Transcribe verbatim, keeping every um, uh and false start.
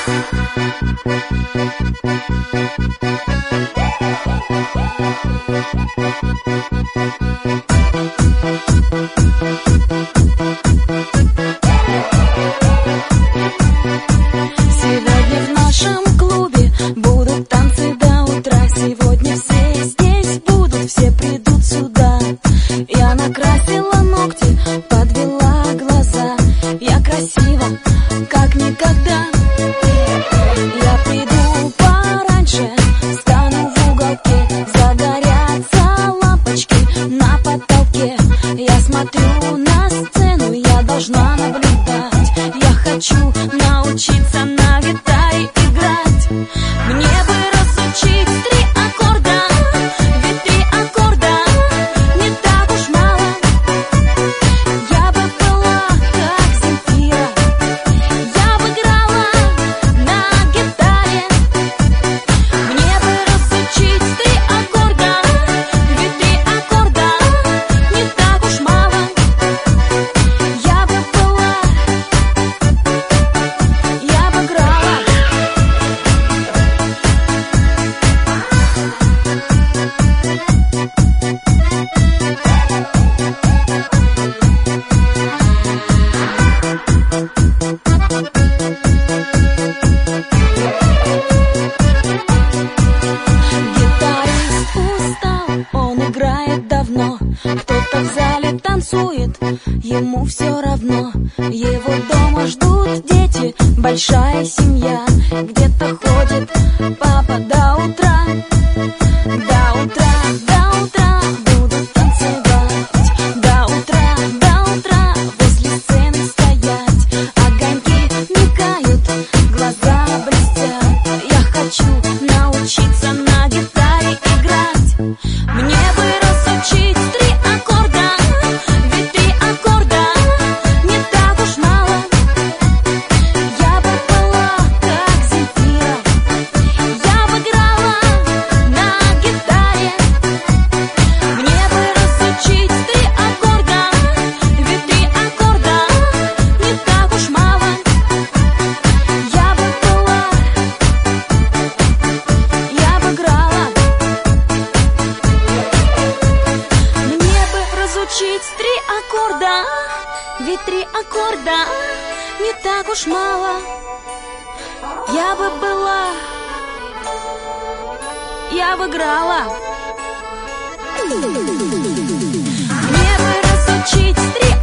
Сегодня в нашем клубе будут танцы до утра. Сегодня все здесь будут, все придут сюда. Я накрасила ногти, подвела глаза. Я красива, как никогда. Я приду пораньше, встану в уголке. Загорятся лампочки на потолке. Я смотрю на сцену, я должна наблюдать. Я хочу научиться на гитаре играть. Мне бы разучить три аккорда, ведь три аккорда не так уж мало. Я бы была как Земфира, я бы играла на гитаре. Мне бы разучить три аккорда, ведь три аккорда не так уж мало. Я бы была, я бы играла. Гитарист устал, он играет давно. Кто-то в зале танцует, ему все равно. Его дома ждут дети, большая семья. Где-то ходит папа до утра. До утра, до утра будут танцевать. До утра, до утра возле сцены стоять. Огоньки мигают, глаза блестят. Я хочу научиться на гитаре играть. Мне бы разучить три аккорда, ведь три аккорда не так уж мало. Я бы была как Земфира, я бы играла на гитаре. Мне бы разучить три аккорда, ведь три аккорда не так уж мало. Я бы была, я бы играла. Мне бы разучить три аккорда, ведь три аккорда не так уж мало. Я бы была, я бы играла. Мне бы разучить три